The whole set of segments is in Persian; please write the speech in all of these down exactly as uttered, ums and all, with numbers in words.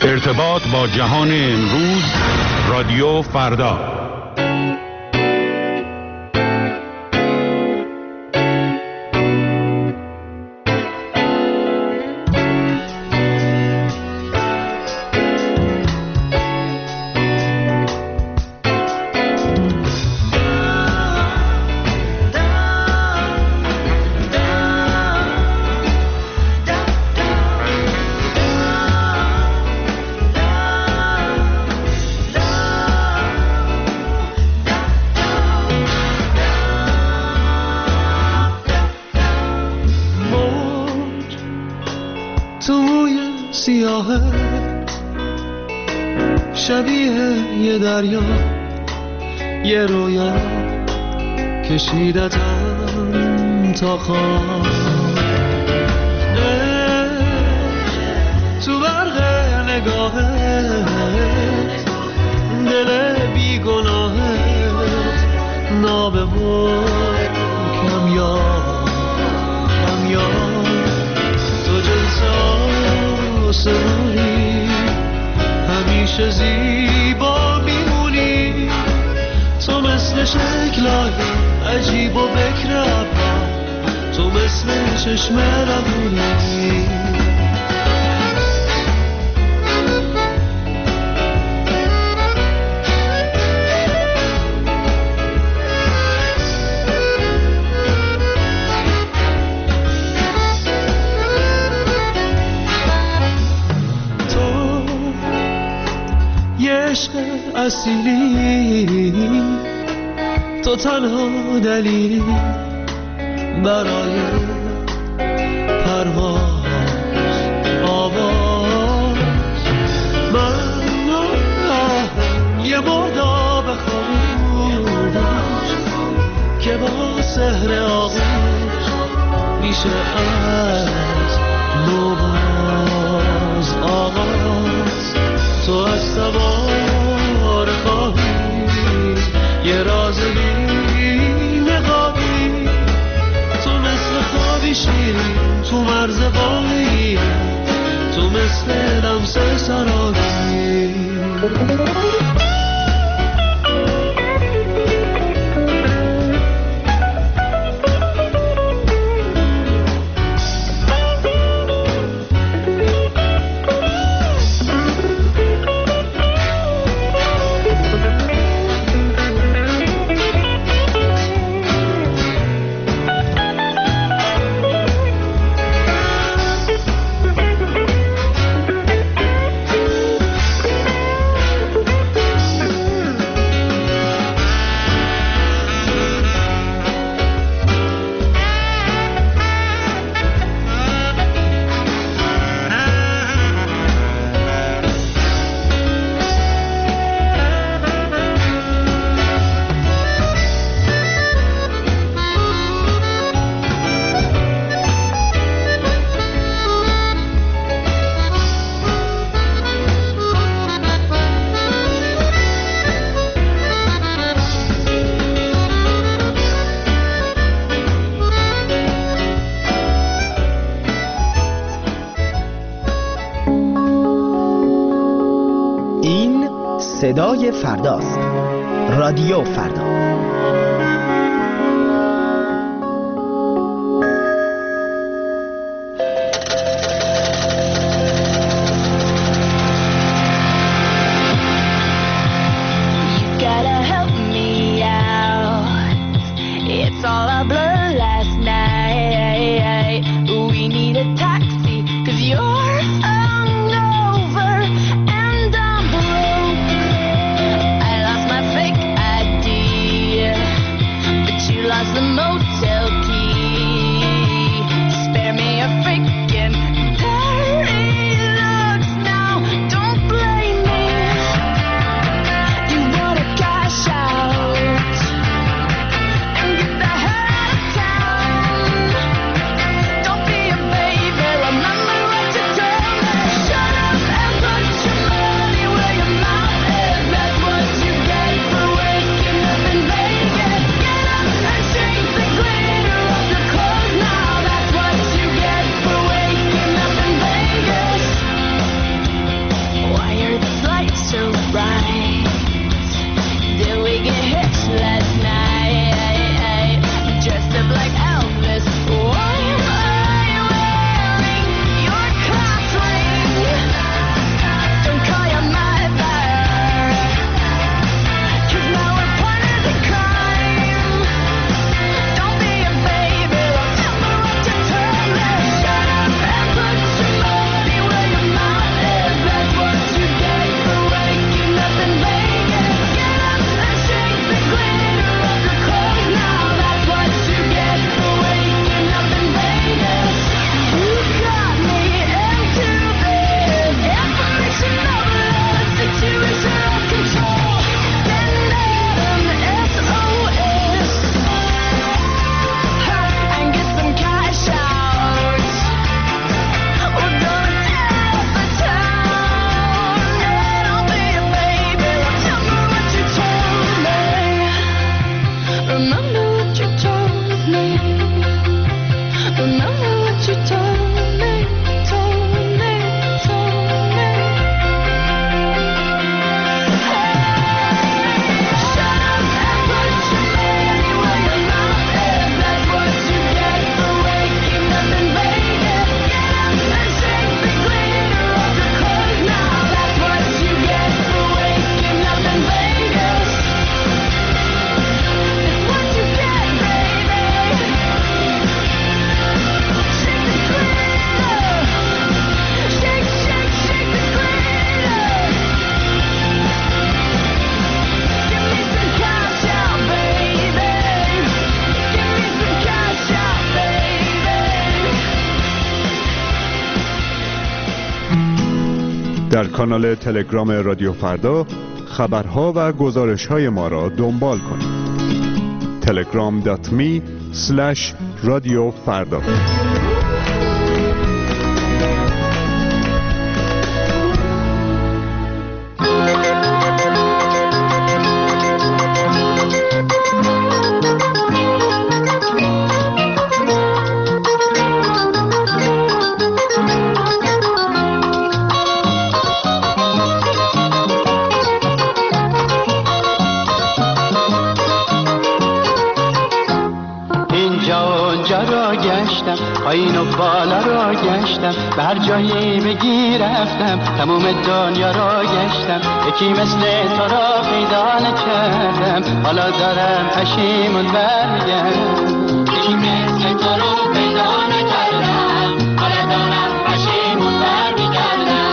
ارتباط با جهان امروز، رادیو فردا. شبیه یه دریا، یه رویا کشیدتم تا خواب، تو برق نگاهت دل بی گناهت نابه و کمیاب کمیاب، تو جلسا سرایی همیشه زیبا میمونی، تو مثل شکلای عجیب و بکر ابرا، تو مثل چشم رمونی. اصیلی تو تنها دلیلی برای پرواز آواز، من یه مرداب خاموش که با سحر آغوش میشه از نوباز آغاز، تو از سوار خواهی یه راز بی نقابی، تو مثل خوابی شیرین تو مرز باقی، تو مثل لمس سرابی. صدای فرداست. رادیو فردا. I lost my fake I D. در کانال تلگرام رادیو فردا خبرها و گزارش‌های ما را دنبال کنید. تلگرام دات می اسلش رادیو فردا. پایین و بالا را گشتم، به هر جایی بگی رفتم، تموم دنیا را گشتم، یکی مثل تو را پیدا نکردم، حالا دارم پشیمون برمیگردم. یکی مثل تو را پیدا نکردم، حالا دارم پشیمون برمیگردم.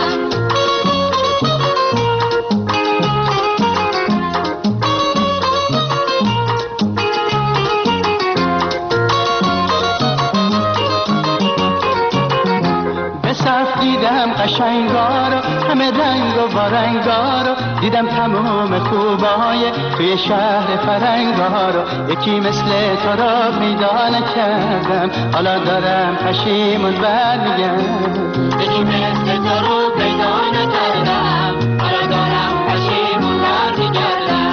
دیدم قشنگا رو، همه رنگ و وارنگا رو، دیدم تمام خوبای توی شهر فرنگا رو، یکی مثل تو را پیدا نکردم، حالا دارم پشیمون برمیگردم. یکی مثل تو رو پیدا نکردم، حالا دارم پشیمون برمیگردم.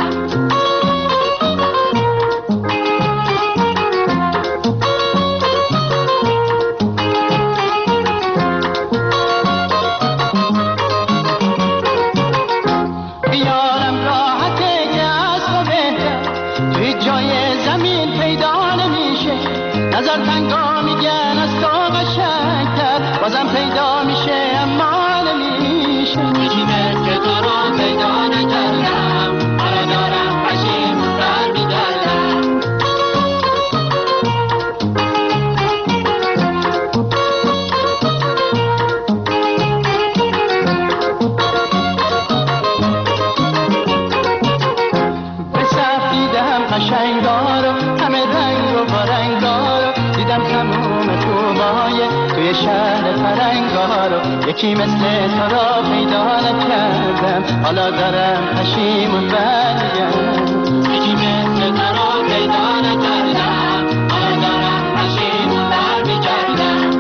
نظر تنگا میگن از تو قشنگتر، بازم پیدا میشه اما نمیشه. یکی مثل تو رو پیدا نکردم، حالا دارم پشیمون برمیگردم. به صف دیدم قشنگا رو، همه رنگ و وارنگا رو، دیدم تموم خوبای توی شهر فرنگا رو، یکی مثل تو را پیدا نکردم، حالا دارم پشیمون برمیگردم. یکی مثل تو را پیدا نکردم، حالا دارم پشیمون برمیگردم.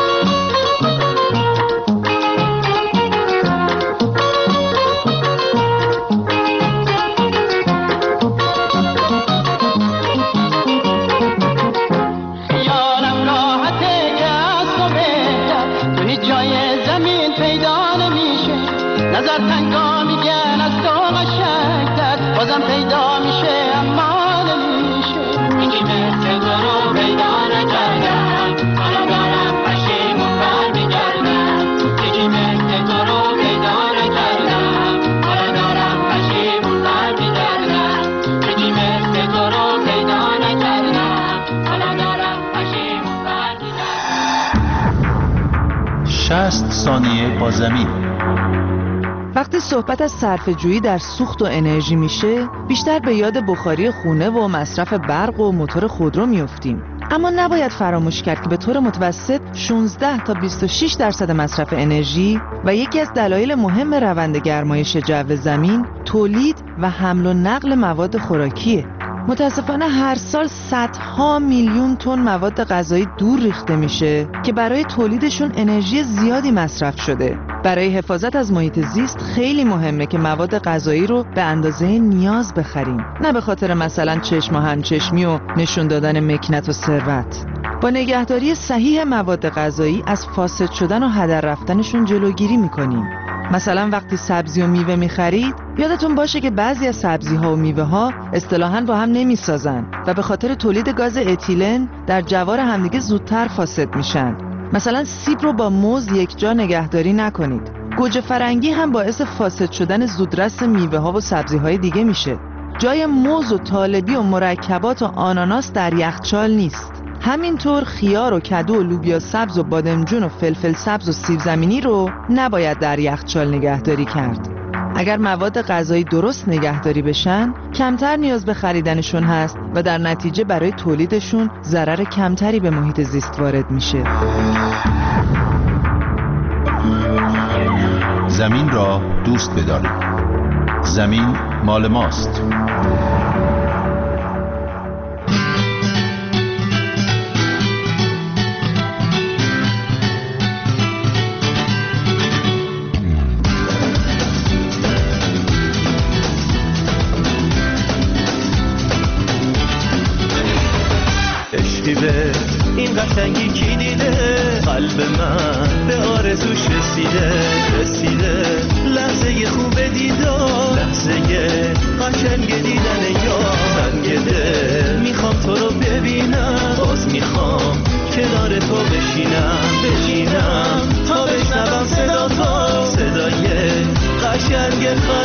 نظر تنگا میگن از تو قشنگتر، بازم پیدا میشه اما نمیشه. یکی مثل تو رو پیدا نکردم، حالا دارم پشیمون برمیگردم. یکی مثل تو رو پیدا نکردم، حالا دارم پشیمون برمیگردم. یکی مثل تو رو پیدا نکردم، حالا دارم پشیمون برمیگردم. شصت ثانیه با زمین. وقتی صحبت از صرفه‌جویی در سوخت و انرژی میشه، بیشتر به یاد بخاری خونه و مصرف برق و موتور خودرو میافتیم. اما نباید فراموش کرد که به طور متوسط شانزده تا بیست و شش درصد مصرف انرژی و یکی از دلایل مهم روند گرمایش جو زمین تولید و حمل و نقل مواد خوراکیه. متاسفانه هر سال صدها میلیون تن مواد غذایی دور ریخته میشه که برای تولیدشون انرژی زیادی مصرف شده. برای حفاظت از محیط زیست خیلی مهمه که مواد غذایی رو به اندازه نیاز بخریم، نه به خاطر مثلا چشم و همچشمی و نشون دادن مکنت و ثروت. با نگهداری صحیح مواد غذایی از فاسد شدن و هدر رفتنشون جلوگیری میکنیم. مثلا وقتی سبزی و میوه میخرید یادتون باشه که بعضی از سبزی ها و میوه ها اصطلاحاً با هم نمیسازن و به خاطر تولید گاز اتیلن در جوار همدیگه زودتر فاسد میشن. مثلا سیب رو با موز یک جا نگهداری نکنید. گوجه فرنگی هم باعث فاسد شدن زودرس میوه ها و سبزی های دیگه میشه. جای موز و طالبی و مرکبات و آناناس در یخچال نیست. همینطور خیار و کدو و لوبیا سبز و بادمجون و فلفل سبز و سیب زمینی رو نباید در یخچال نگهداری کرد. اگر مواد غذایی درست نگهداری بشن، کمتر نیاز به خریدنشون هست و در نتیجه برای تولیدشون ضرر کمتری به محیط زیست وارد میشه. زمین را دوست بدارید. زمین مال ماست. به این قشنگی کی دیده، قلب من به آرزوش رسیده رسیده لحظه خوب دیدار، لحظه قشنگ دیدن یار. تنگ دل میخوام تو رو ببینم، باز میخوام کنار تو بشینم بشینم تا بشنوم صدا تو، صدای قشنگ